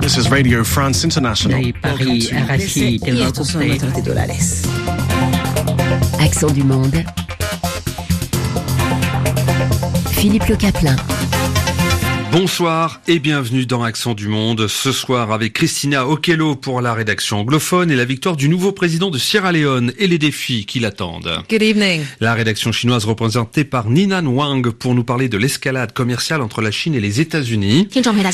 This is Radio France International. Paris, RFI, $200. Accent du monde. Philippe Le Caplin. Bonsoir et bienvenue dans Accent du Monde. Ce soir avec Christina Okello pour la rédaction anglophone et la victoire du nouveau président de Sierra Leone et les défis qui l'attendent. Good evening. La rédaction chinoise représentée par Nina Wang pour nous parler de l'escalade commerciale entre la Chine et les États-Unis.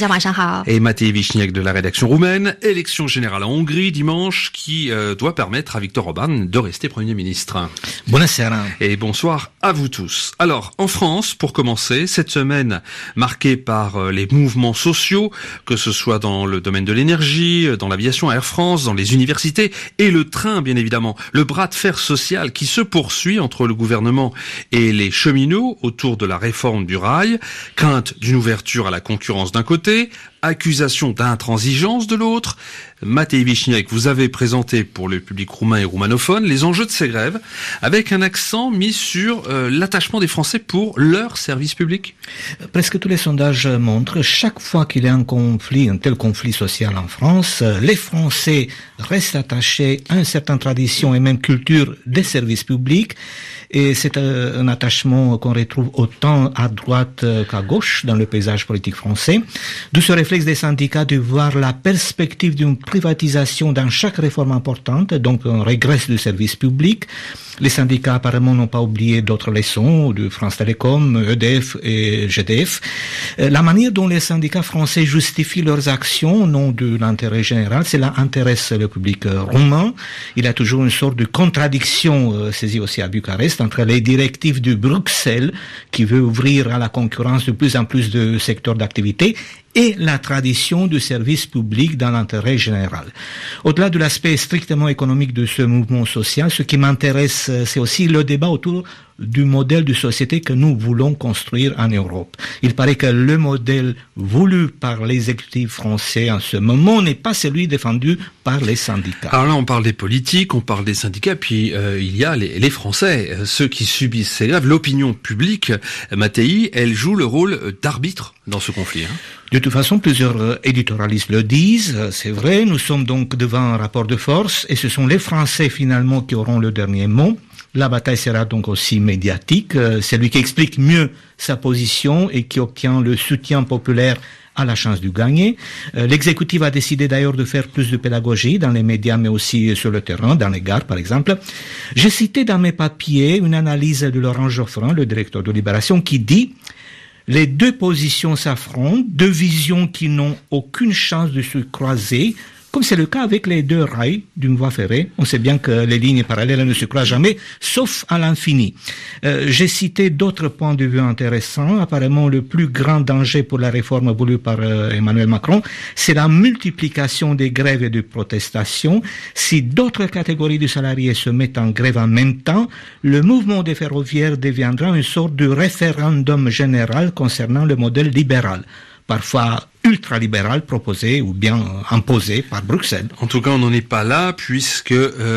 Et Matei Vichniac de la rédaction roumaine. Élection générale en Hongrie dimanche qui doit permettre à Viktor Orban de rester Premier ministre. Buonasera. Et bonsoir à vous tous. Alors, en France, pour commencer, cette semaine marquée par les mouvements sociaux, que ce soit dans le domaine de l'énergie, dans l'aviation, Air France, dans les universités et le train, bien évidemment. Le bras de fer social qui se poursuit entre le gouvernement et les cheminots autour de la réforme du rail, crainte d'une ouverture à la concurrence d'un côté, accusation d'intransigeance de l'autre. Matei Vichniac, vous avez présenté pour le public roumain et roumanophone les enjeux de ces grèves, avec un accent mis sur l'attachement des Français pour leur service public. Presque tous les sondages montrent, chaque fois qu'il y a un tel conflit social en France, les Français restent attachés à une certaine tradition et même culture des services publics. Et c'est un attachement qu'on retrouve autant à droite qu'à gauche dans le paysage politique français. D'où ce réflexe des syndicats de voir la perspective d'une privatisation dans chaque réforme importante, donc un régrès du service public. Les syndicats apparemment n'ont pas oublié d'autres leçons de France Télécom, EDF et GDF. La manière dont les syndicats français justifient leurs actions au nom de l'intérêt général, cela intéresse le public roumain. Il y a toujours une sorte de contradiction saisie aussi à Bucarest entre les directives de Bruxelles qui veut ouvrir à la concurrence de plus en plus de secteurs d'activité et la tradition du service public dans l'intérêt général. Au-delà de l'aspect strictement économique de ce mouvement social, ce qui m'intéresse, c'est aussi le débat autour du modèle de société que nous voulons construire en Europe. Il paraît que le modèle voulu par l'exécutif français en ce moment n'est pas celui défendu par les syndicats. Alors là, on parle des politiques, on parle des syndicats, puis il y a les Français, ceux qui subissent ces grèves. L'opinion publique, Matei, elle joue le rôle d'arbitre dans ce conflit. De toute façon, plusieurs éditorialistes le disent, c'est vrai, nous sommes donc devant un rapport de force et ce sont les Français finalement qui auront le dernier mot. La bataille sera donc aussi médiatique. C'est lui qui explique mieux sa position et qui obtient le soutien populaire a la chance de gagner. L'exécutif a décidé d'ailleurs de faire plus de pédagogie dans les médias, mais aussi sur le terrain, dans les gares par exemple. J'ai cité dans mes papiers une analyse de Laurent Geoffrin, le directeur de Libération, qui dit: les deux positions s'affrontent, deux visions qui n'ont aucune chance de se croiser, comme c'est le cas avec les deux rails d'une voie ferrée. On sait bien que les lignes parallèles ne se croisent jamais, sauf à l'infini. J'ai cité d'autres points de vue intéressants. Apparemment, le plus grand danger pour la réforme voulue par Emmanuel Macron, c'est la multiplication des grèves et des protestations. Si d'autres catégories de salariés se mettent en grève en même temps, le mouvement des ferroviaires deviendra une sorte de référendum général concernant le modèle libéral, parfois ultralibéral proposé ou bien imposé par Bruxelles. En tout cas, on n'en est pas là puisque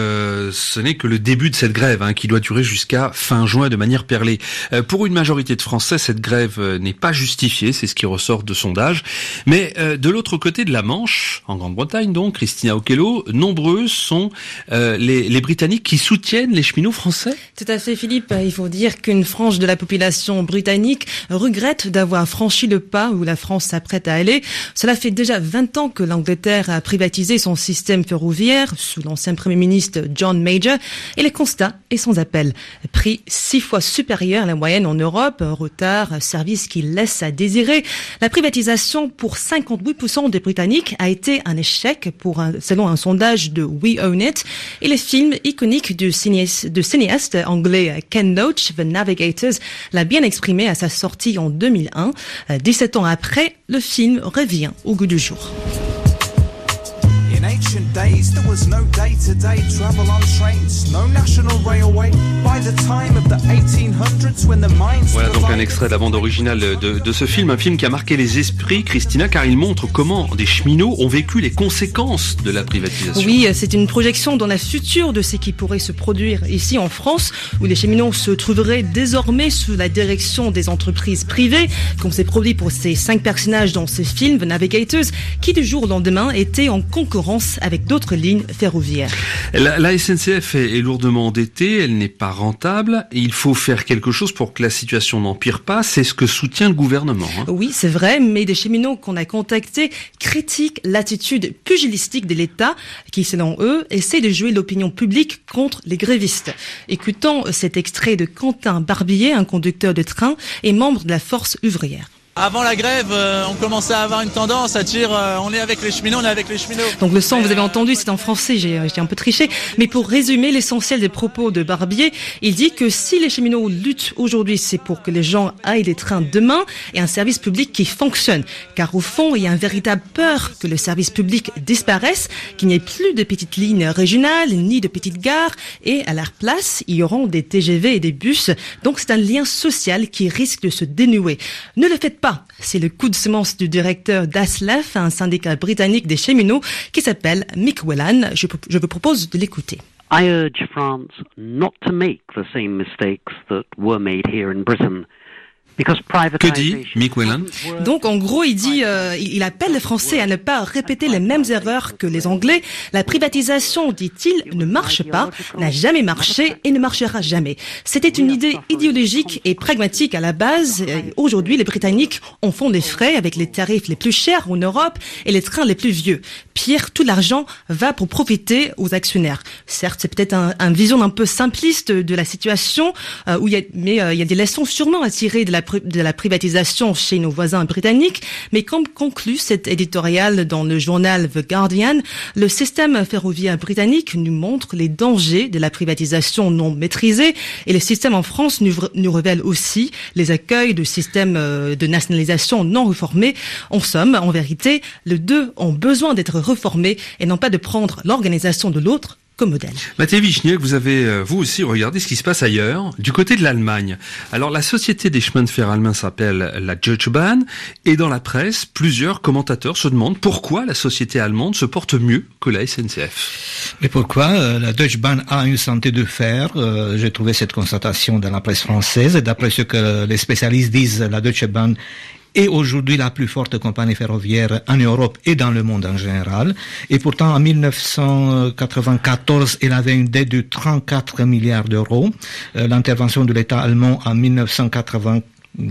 ce n'est que le début de cette grève qui doit durer jusqu'à fin juin de manière perlée. Pour une majorité de Français, cette grève n'est pas justifiée, c'est ce qui ressort de sondages. Mais de l'autre côté de la Manche, en Grande-Bretagne donc, Christina Okello, nombreux sont les Britanniques qui soutiennent les cheminots français. Tout à fait, Philippe. Il faut dire qu'une frange de la population britannique regrette d'avoir franchi le pas où la France s'apprête à aller. Cela fait déjà 20 ans que l'Angleterre a privatisé son système ferroviaire sous l'ancien Premier ministre John Major et le constat est sans appel. Prix 6 fois supérieur à la moyenne en Europe, retard, service qui laisse à désirer. La privatisation pour 58% des Britanniques a été un échec selon un sondage de We Own It et le film iconique du cinéaste anglais Ken Loach, The Navigators, l'a bien exprimé à sa sortie en 2001. 17 ans après, le film revient au goût du jour. In ancient days, there was no day-to-day travel on trains, no national railway. By the time of the 1800s, when the mines... Voilà donc un extrait de la bande originale de ce film, un film qui a marqué les esprits, Christina, car il montre comment des cheminots ont vécu les conséquences de la privatisation. Oui, c'est une projection dans la future de ce qui pourrait se produire ici en France, où les cheminots se trouveraient désormais sous la direction des entreprises privées, comme c'est produit pour ces 5 personnages dans ce film, The Navigators, qui du jour au lendemain étaient en concurrence avec d'autres lignes ferroviaires. La SNCF est lourdement endettée, elle n'est pas rentable, et il faut faire quelque chose pour que la situation n'empire pas, c'est ce que soutient le gouvernement. Oui, c'est vrai, mais des cheminots qu'on a contactés critiquent l'attitude pugilistique de l'État, qui, selon eux, essaie de jouer l'opinion publique contre les grévistes. Écoutons cet extrait de Quentin Barbier, un conducteur de train et membre de la force ouvrière. Avant la grève, on commençait à avoir une tendance à dire on est avec les cheminots, on est avec les cheminots. Donc le son, vous avez entendu, c'est en français, j'ai un peu triché. Mais pour résumer l'essentiel des propos de Barbier, il dit que si les cheminots luttent aujourd'hui, c'est pour que les gens aillent des trains demain et un service public qui fonctionne. Car au fond, il y a une véritable peur que le service public disparaisse, qu'il n'y ait plus de petites lignes régionales, ni de petites gares, et à leur place, il y aura des TGV et des bus. Donc c'est un lien social qui risque de se dénouer. Ne le faites pas. C'est le coup de semence du directeur d'ASLEF, un syndicat britannique des cheminots, qui s'appelle Mick Whelan. Je vous propose de l'écouter. I urge France not to make the same mistakes that were made here in Britain. Que dit Mick Whelan? Donc en gros, il appelle les Français à ne pas répéter les mêmes erreurs que les Anglais. La privatisation, dit-il, ne marche pas, n'a jamais marché et ne marchera jamais. C'était une idée idéologique et pragmatique à la base. Aujourd'hui, les Britanniques en font les frais avec les tarifs les plus chers en Europe et les trains les plus vieux. Pire, tout l'argent va pour profiter aux actionnaires. Certes, c'est peut-être une vision un peu simpliste de la situation, il y a des leçons sûrement à tirer de la privatisation chez nos voisins britanniques, mais comme conclut cet éditorial dans le journal The Guardian, le système ferroviaire britannique nous montre les dangers de la privatisation non maîtrisée, et le système en France nous révèle aussi les écueils du système de nationalisation non réformé. En somme, en vérité, les deux ont besoin d'être reformés et non pas de prendre l'organisation de l'autre comme modèle. Mathieu Vichniac, vous avez vous aussi regardé ce qui se passe ailleurs, du côté de l'Allemagne. Alors la société des chemins de fer allemands s'appelle la Deutsche Bahn, et dans la presse, plusieurs commentateurs se demandent pourquoi la société allemande se porte mieux que la SNCF. Mais pourquoi la Deutsche Bahn a une santé de fer? J'ai trouvé cette constatation dans la presse française, et d'après ce que les spécialistes disent, la Deutsche Bahn est aujourd'hui la plus forte compagnie ferroviaire en Europe et dans le monde en général. Et pourtant, en 1994, elle avait une dette de 34 milliards d'euros. L'intervention de l'État allemand en 1997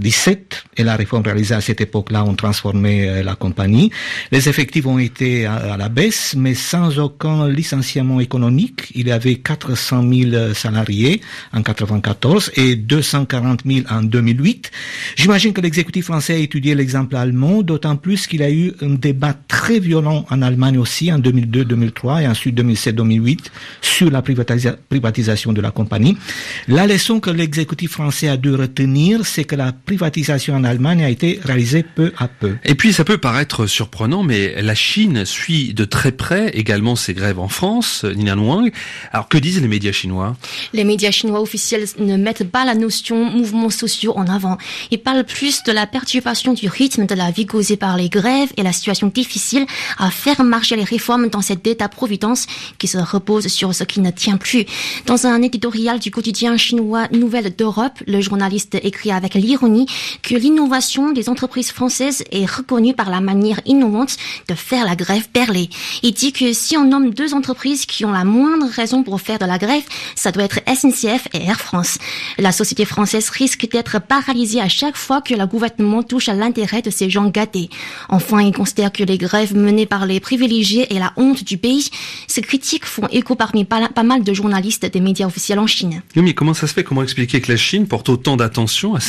et la réforme réalisée à cette époque-là ont transformé la compagnie. Les effectifs ont été à la baisse, mais sans aucun licenciement économique. Il y avait 400 000 salariés en 1994 et 240 000 en 2008. J'imagine que l'exécutif français a étudié l'exemple allemand, d'autant plus qu'il y a eu un débat très violent en Allemagne aussi en 2002-2003 et ensuite 2007-2008 sur la privatisation de la compagnie. La leçon que l'exécutif français a dû retenir, c'est que la privatisation en Allemagne a été réalisée peu à peu. Et puis ça peut paraître surprenant, mais la Chine suit de très près également ces grèves en France, Nina Wang. Alors que disent les médias chinois? Les médias chinois officiels ne mettent pas la notion mouvements sociaux en avant. Ils parlent plus de la perturbation du rythme de la vie causée par les grèves et la situation difficile à faire marcher les réformes dans cet état-providence qui se repose sur ce qui ne tient plus. Dans un éditorial du quotidien chinois Nouvelles d'Europe, le journaliste écrit avec l'ironie que l'innovation des entreprises françaises est reconnue par la manière innovante de faire la grève perlée. Il dit que si on nomme 2 entreprises qui ont la moindre raison pour faire de la grève, ça doit être SNCF et Air France. La société française risque d'être paralysée à chaque fois que le gouvernement touche à l'intérêt de ces gens gâtés. Enfin, il considère que les grèves menées par les privilégiés est la honte du pays. Ces critiques font écho parmi pas mal de journalistes des médias officiels en Chine. Oui, mais comment ça se fait? Comment expliquer que la Chine porte autant d'attention à ces mouvements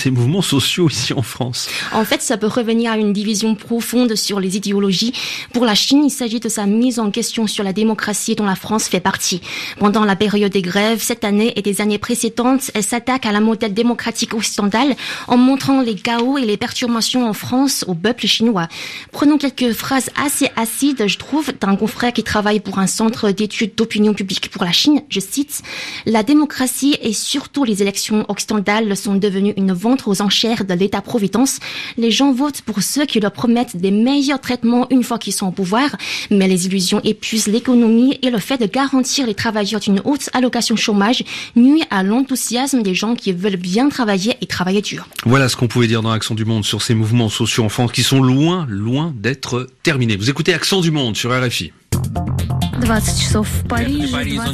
sociaux ici en France? En fait, ça peut revenir à une division profonde sur les idéologies. Pour la Chine, il s'agit de sa mise en question sur la démocratie dont la France fait partie. Pendant la période des grèves, cette année et des années précédentes, elle s'attaque à la modèle démocratique occidentale en montrant les chaos et les perturbations en France au peuple chinois. Prenons quelques phrases assez acides, je trouve, d'un confrère qui travaille pour un centre d'études d'opinion publique pour la Chine. Je cite, « La démocratie et surtout les élections occidentales sont devenues une vente aux enchères de l'État-providence. Les gens votent pour ceux qui leur promettent des meilleurs traitements une fois qu'ils sont au pouvoir, mais les illusions épuisent l'économie et le fait de garantir les travailleurs d'une haute allocation chômage nuit à l'enthousiasme des gens qui veulent bien travailler et travailler dur. » Voilà ce qu'on pouvait dire dans Accent du Monde sur ces mouvements sociaux en France qui sont loin d'être terminés. Vous écoutez Accent du Monde sur RFI. 20 часов в Париже,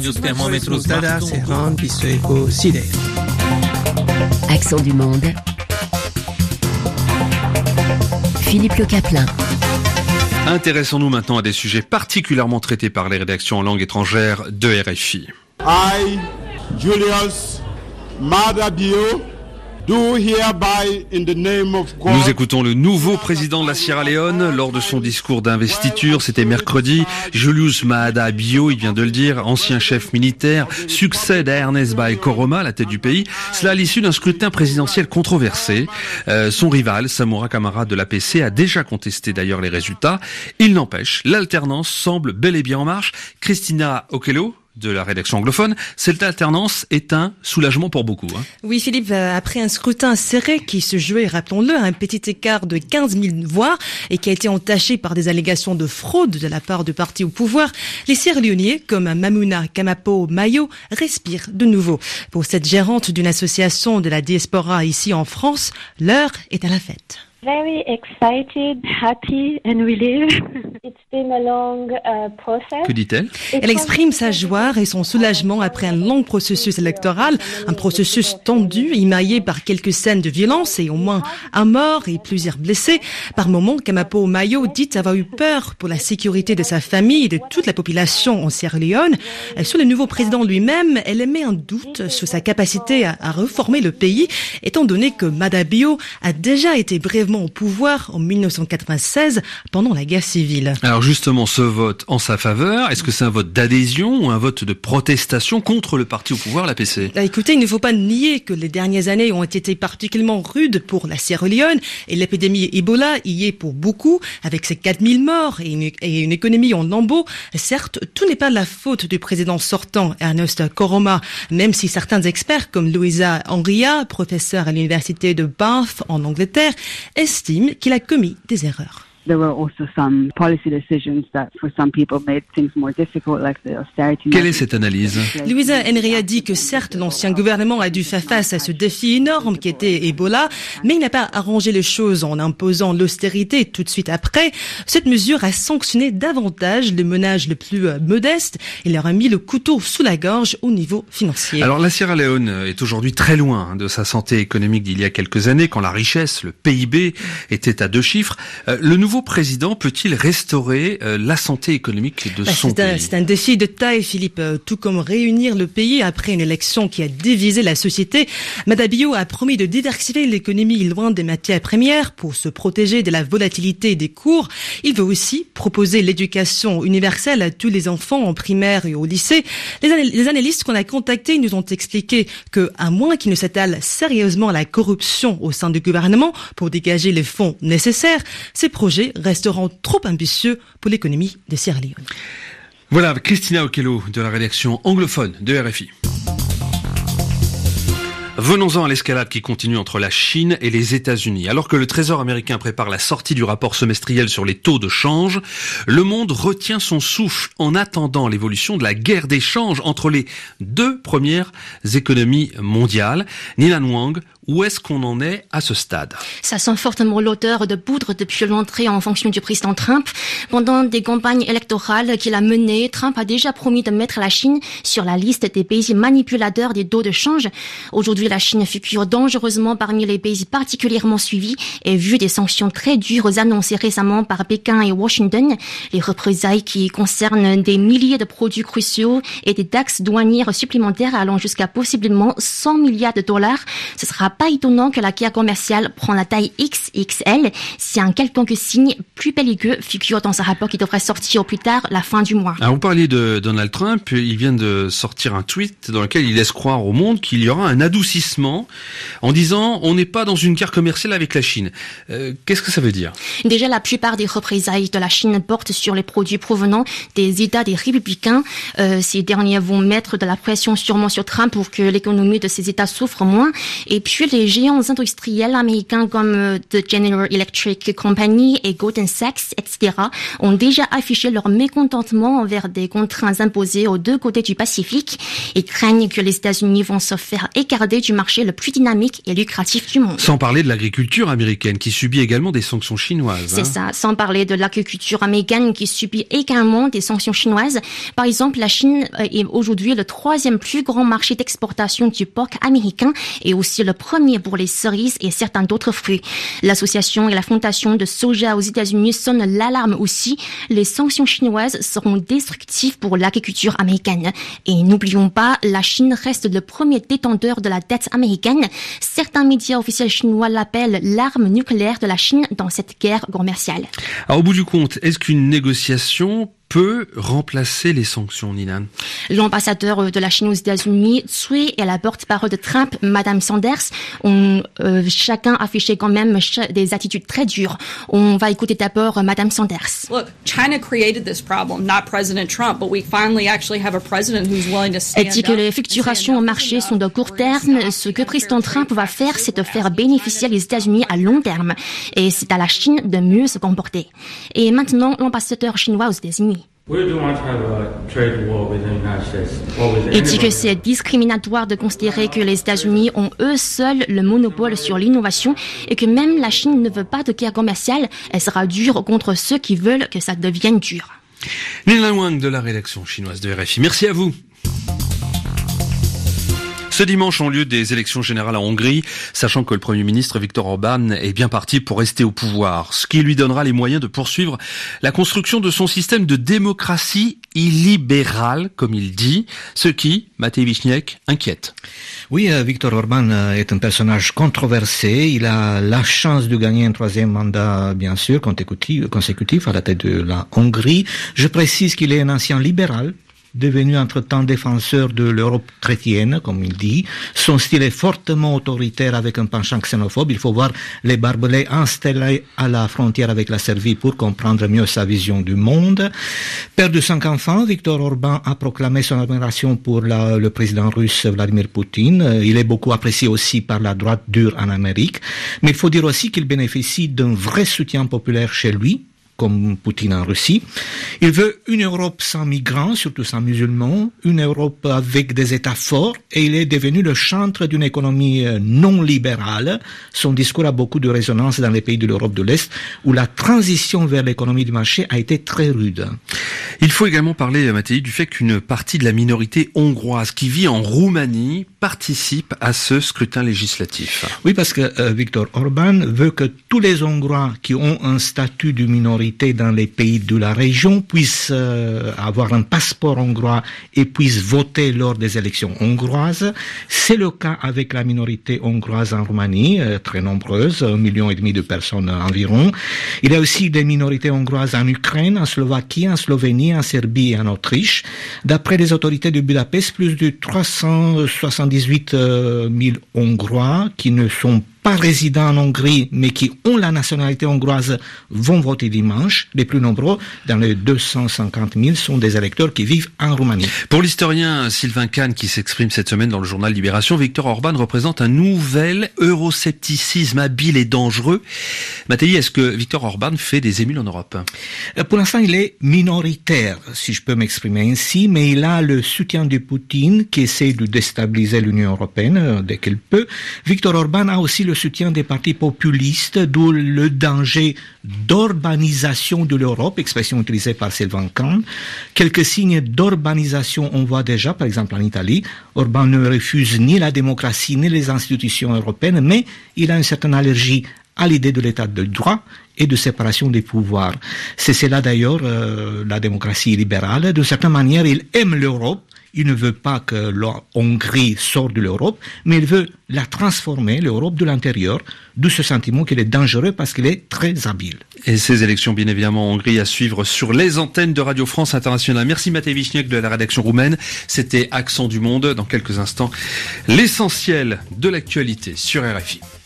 20 Accent du Monde. Philippe Le Caplin. Intéressons-nous maintenant à des sujets particulièrement traités par les rédactions en langue étrangère de RFI. I, Julius Maada Bio, do hereby in the name of God. Nous écoutons le nouveau président de la Sierra Leone lors de son discours d'investiture. C'était mercredi. Julius Maada Bio, il vient de le dire, ancien chef militaire, succède à Ernest Bai Koroma à la tête du pays. Cela à l'issue d'un scrutin présidentiel controversé. Son rival, Samora Kamara de l'APC, a déjà contesté d'ailleurs les résultats. Il n'empêche, l'alternance semble bel et bien en marche. Christina Okello, de la rédaction anglophone, cette alternance est un soulagement pour beaucoup. Oui, Philippe, après un scrutin serré qui se jouait, rappelons-le, à un petit écart de 15 000 voix et qui a été entaché par des allégations de fraude de la part du parti au pouvoir, les Sierra-Léoniens, comme Mamouna Kamapo Mayo, respirent de nouveau. Pour cette gérante d'une association de la diaspora ici en France, l'heure est à la fête. Very excited, happy and relieved. It's been a long process. Que dit-elle? Elle exprime sa joie et son soulagement après un long processus électoral, un processus tendu, émaillé par quelques scènes de violence et au moins un mort et plusieurs blessés. Par moments, Kamapo Mayo dit avoir eu peur pour la sécurité de sa famille et de toute la population en Sierra Leone. Sur le nouveau président lui-même, elle émet un doute sur sa capacité à réformer le pays, étant donné que Maada Bio a déjà été brièvement au pouvoir en 1996 pendant la guerre civile. Alors justement, ce vote en sa faveur, est-ce que c'est un vote d'adhésion ou un vote de protestation contre le parti au pouvoir, l'APC? Écoutez, il ne faut pas nier que les dernières années ont été particulièrement rudes pour la Sierra Leone et l'épidémie Ebola y est pour beaucoup, avec ses 4000 morts et une économie en lambeaux. Certes, tout n'est pas de la faute du président sortant, Ernest Koroma, même si certains experts comme Louisa Henria, professeure à l'université de Bath en Angleterre, estime qu'il a commis des erreurs. There were also some policy decisions that for some people made things more difficult, like the austerity. Quelle est cette analyse? Louisa Henry a dit que certes, l'ancien gouvernement a dû faire face à ce défi énorme qui était Ebola, mais il n'a pas arrangé les choses en imposant l'austérité tout de suite après. Cette mesure a sanctionné davantage les ménages les plus modestes et leur a mis le couteau sous la gorge au niveau financier. Alors la Sierra Leone est aujourd'hui très loin de sa santé économique d'il y a quelques années, quand la richesse, le PIB, était à 2 chiffres. Le nouveau président peut-il restaurer la santé économique de son pays? C'est un défi de taille, Philippe, tout comme réunir le pays après une élection qui a divisé la société. Maada Bio a promis de diversifier l'économie loin des matières premières pour se protéger de la volatilité des cours. Il veut aussi proposer l'éducation universelle à tous les enfants en primaire et au lycée. Les analystes qu'on a contactés nous ont expliqué que, à moins qu'ils ne s'étalent sérieusement à la corruption au sein du gouvernement pour dégager les fonds nécessaires, ces projets resteront trop ambitieux pour l'économie de Sierra Leone. Voilà, Christina Okello de la rédaction anglophone de RFI. Venons-en à l'escalade qui continue entre la Chine et les États-Unis. Alors que le Trésor américain prépare la sortie du rapport semestriel sur les taux de change, le monde retient son souffle en attendant l'évolution de la guerre d'échange entre les 2 premières économies mondiales. Nilan Wang, où est-ce qu'on en est à ce stade? Ça sent fortement l'odeur de poudre depuis l'entrée en fonction du président Trump. Pendant des campagnes électorales qu'il a menées, Trump a déjà promis de mettre la Chine sur la liste des pays manipulateurs des taux de change. Aujourd'hui, la Chine figure dangereusement parmi les pays particulièrement suivis et vu des sanctions très dures annoncées récemment par Pékin et Washington. Les représailles qui concernent des milliers de produits cruciaux et des taxes douanières supplémentaires allant jusqu'à possiblement $100 milliards. Ce sera pas étonnant que la guerre commerciale prend la taille XXL si un quelconque signe plus belliqueux figure dans un rapport qui devrait sortir au plus tard la fin du mois. Alors, vous parliez de Donald Trump, il vient de sortir un tweet dans lequel il laisse croire au monde qu'il y aura un adoucissement en disant on n'est pas dans une guerre commerciale avec la Chine. Qu'est-ce que ça veut dire? Déjà, la plupart des représailles de la Chine portent sur les produits provenant des États des républicains. Ces derniers vont mettre de la pression sûrement sur Trump pour que l'économie de ces États souffre moins. Et puis, les géants industriels américains comme The General Electric Company et Goldman Sachs, etc., ont déjà affiché leur mécontentement envers des contraintes imposées aux deux côtés du Pacifique et craignent que les États-Unis vont se faire écarter du marché le plus dynamique et lucratif du monde. Sans parler de l'agriculture américaine qui subit également des sanctions chinoises. C'est ça, sans parler de l'agriculture américaine qui subit également des sanctions chinoises. Par exemple, la Chine est aujourd'hui le 3e plus grand marché d'exportation du porc américain et aussi le premier pour les cerises et certains d'autres fruits. L'association et la fondation de soja aux États-Unis sonnent l'alarme aussi. Les sanctions chinoises seront destructives pour l'agriculture américaine. Et n'oublions pas, la Chine reste le premier détenteur de la dette américaine. Certains médias officiels chinois l'appellent l'arme nucléaire de la Chine dans cette guerre commerciale. Alors, au bout du compte, est-ce qu'une négociation peut remplacer les sanctions, Ninan? L'ambassadeur de la Chine aux États-Unis, Tsui, et la porte-parole de Trump, Madame Sanders, ont chacun affiché quand même des attitudes très dures. On va écouter d'abord Madame Sanders. Look, China created this problem, not President Trump, but we finally actually have a president who's willing to stand up. Elle dit que les fluctuations au marché sont de court terme. Ce que président Trump va faire, c'est de faire bénéficier les États-Unis à long terme. Et c'est à la Chine de mieux se comporter. Et maintenant, l'ambassadeur chinois aux États-Unis. Il dit que c'est discriminatoire de considérer que les États-Unis ont eux seuls le monopole sur l'innovation et que même la Chine ne veut pas de guerre commerciale. Elle sera dure contre ceux qui veulent que ça devienne dur. Ninan Wang de la rédaction chinoise de RFI. Merci à vous. Ce dimanche ont lieu des élections générales en Hongrie, sachant que le Premier ministre Viktor Orbán est bien parti pour rester au pouvoir, ce qui lui donnera les moyens de poursuivre la construction de son système de démocratie illibérale, comme il dit, ce qui, Matej Wiśniewski, inquiète. Oui, Viktor Orbán est un personnage controversé. Il a la chance de gagner un 3e mandat, bien sûr, consécutif à la tête de la Hongrie. Je précise qu'il est un ancien libéral, devenu entre-temps défenseur de l'Europe chrétienne, comme il dit. Son style est fortement autoritaire avec un penchant xénophobe. Il faut voir les barbelés installés à la frontière avec la Serbie pour comprendre mieux sa vision du monde. Père de 5 enfants, Viktor Orbán a proclamé son admiration pour le président russe Vladimir Poutine. Il est beaucoup apprécié aussi par la droite dure en Amérique. Mais il faut dire aussi qu'il bénéficie d'un vrai soutien populaire chez lui, comme Poutine en Russie. Il veut une Europe sans migrants, surtout sans musulmans, une Europe avec des États forts, et il est devenu le chantre d'une économie non libérale. Son discours a beaucoup de résonance dans les pays de l'Europe de l'Est, où la transition vers l'économie du marché a été très rude. Il faut également parler, Matej, du fait qu'une partie de la minorité hongroise qui vit en Roumanie participe à ce scrutin législatif. Oui, parce que Viktor Orbán veut que tous les Hongrois qui ont un statut de minorité dans les pays de la région puissent avoir un passeport hongrois et puissent voter lors des élections hongroises. C'est le cas avec la minorité hongroise en Roumanie, très nombreuse, 1,5 million de personnes environ. Il y a aussi des minorités hongroises en Ukraine, en Slovaquie, en Slovénie, en Serbie et en Autriche. D'après les autorités de Budapest, plus de 378 000 Hongrois qui ne sont pas résidents en Hongrie, mais qui ont la nationalité hongroise, vont voter dimanche. Les plus nombreux, dans les 250 000, sont des électeurs qui vivent en Roumanie. Pour l'historien Sylvain Kahn, qui s'exprime cette semaine dans le journal Libération, Viktor Orbán représente un nouvel euroscepticisme habile et dangereux. Matej, est-ce que Viktor Orbán fait des émules en Europe? Pour l'instant, il est minoritaire, si je peux m'exprimer ainsi, mais il a le soutien de Poutine, qui essaie de déstabiliser l'Union européenne dès qu'il peut. Viktor Orbán a aussi le soutien des partis populistes, d'où le danger d'urbanisation de l'Europe, expression utilisée par Sylvain Kahn. Quelques signes d'urbanisation on voit déjà, par exemple en Italie. Orbán ne refuse ni la démocratie ni les institutions européennes, mais il a une certaine allergie à l'idée de l'état de droit et de séparation des pouvoirs. C'est cela d'ailleurs la démocratie libérale. De certaine manière, il aime l'Europe. Il ne veut pas que la Hongrie sorte de l'Europe, mais il veut la transformer, l'Europe de l'intérieur, d'où ce sentiment qu'il est dangereux parce qu'il est très habile. Et ces élections, bien évidemment, en Hongrie à suivre sur les antennes de Radio France Internationale. Merci Matej Vichniac de la rédaction roumaine. C'était Accent du Monde. Dans quelques instants, l'essentiel de l'actualité sur RFI.